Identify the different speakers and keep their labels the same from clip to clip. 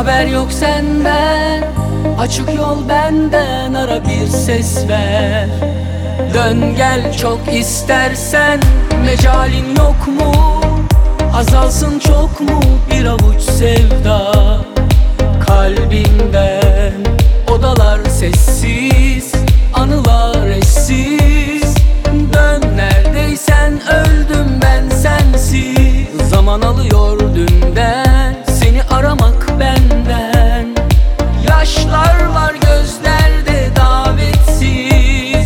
Speaker 1: Haber yok senden, açık yol benden, ara bir ses ver. Dön gel çok istersen, mecalin yok mu? Azalsın çok mu bir avuç sevda kalbinden? Odalar sessiz, anılar eşsiz. Dön neredeysen, öldüm ben sensiz. Zaman alıyor dünden, seni aramak benden. Yaşlar var gözlerde davetsiz.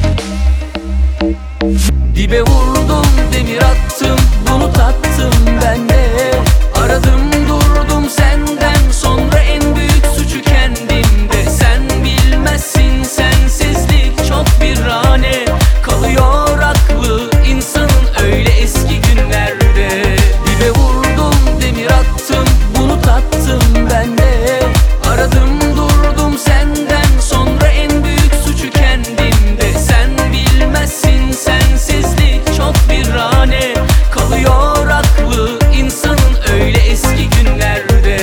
Speaker 1: Dibe vurdum, demir attım, bunu tattım ben de. Aradım durdum senden sonra en büyük suçu kendimde. Sen bilmezsin, sensizlik çok virane. Kalıyor aklı insanın öyle eski günlerde. Dibe vurdum, demir attım, bunu tattım ben de. Aradım durdum senden sonra en büyük suçu kendimde. Sen bilmezsin, sensizlik çok virane. Kalıyor aklı insanın öyle eski günlerde.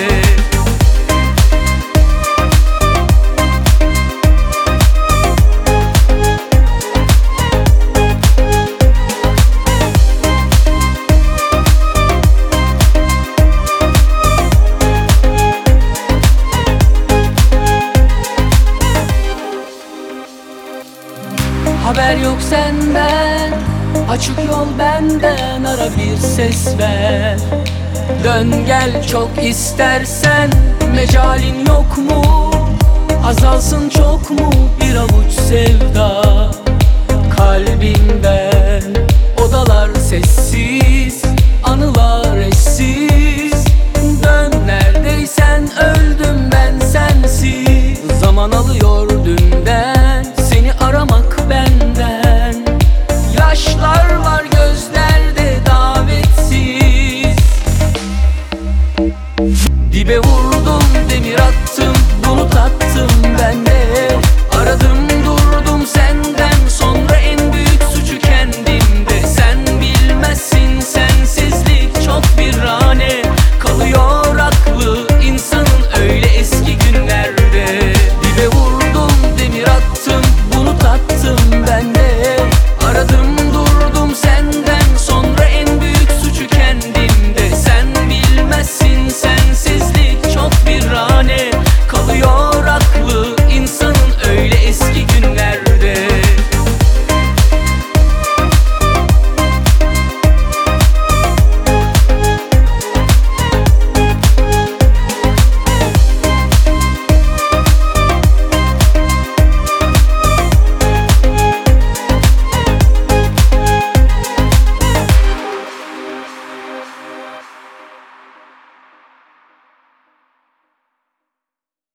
Speaker 1: Haber yok senden, açık yol benden, ara bir ses ver. Dön gel çok istersen, mecalin yok mu? Azalsın çok mu bir avuç sevda